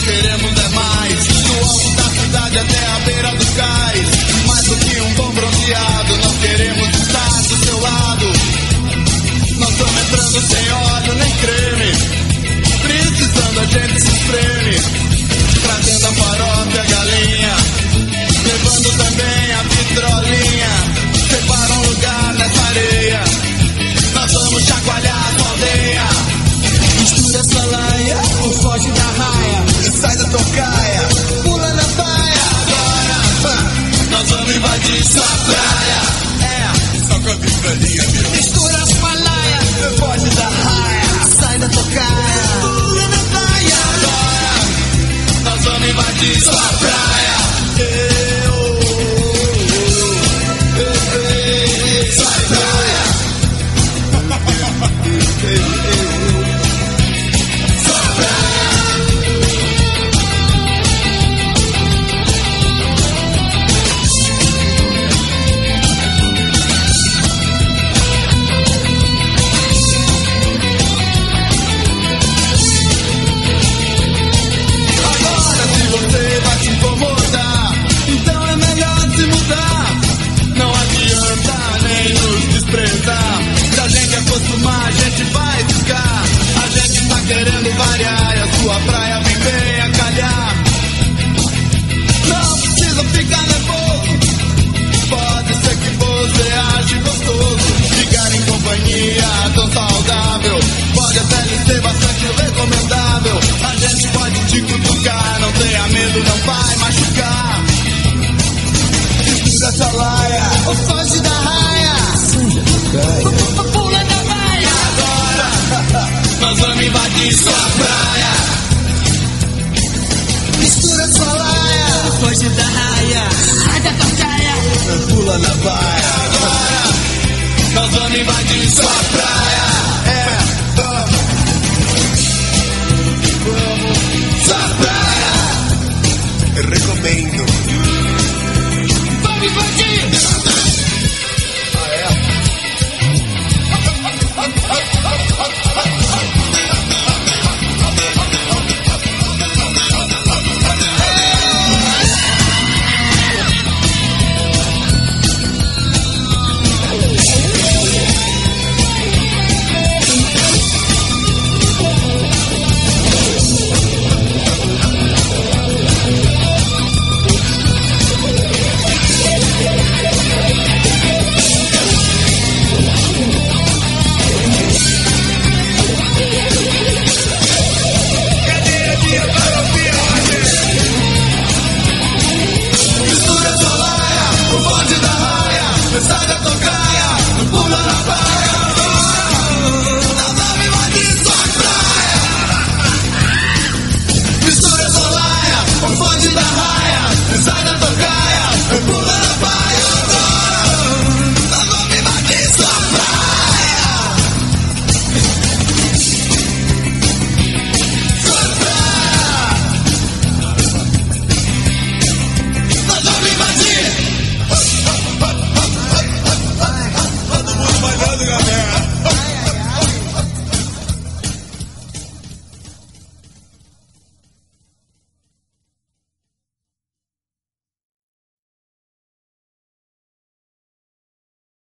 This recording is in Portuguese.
queremos é mais. Do alto da cidade até a beira do cais. Mais do que um bom bronzeado, nós queremos estar do seu lado. Nós estamos entrando sem óleo nem creme. Precisando a gente se espreme. Trazendo a farofa e a galinha. Levando também a vitrolinha. Separa um lugar nessa areia. Nós vamos chacoalhar a aldeia. Mistura essa laia, ou foge da raia. Sai da tocaia, pula na baia. Agora, nós vamos invadir sua praia. Só com a vitrolinha, meu. Mistura as malaias, foge da raia. Sai da tocaia, pula na baia. Agora, nós vamos invadir sua praia. Sua praia. Se a gente acostumar, a gente vai ficar. A gente tá querendo variar e a sua praia vem bem a calhar. Não precisa ficar nervoso. Pode ser que você ache gostoso ficar em companhia tão saudável. Pode até lhe ser bastante recomendável. A gente pode te cutucar, não tenha medo, não vai machucar. Mistura essa laia, ou foge da raia. Pula na baia. Agora, nós vamos invadir sua praia. Mistura sua laia, foge da raia. Sai da tocaia, pula na baia. Agora, nós vamos invadir sua praia.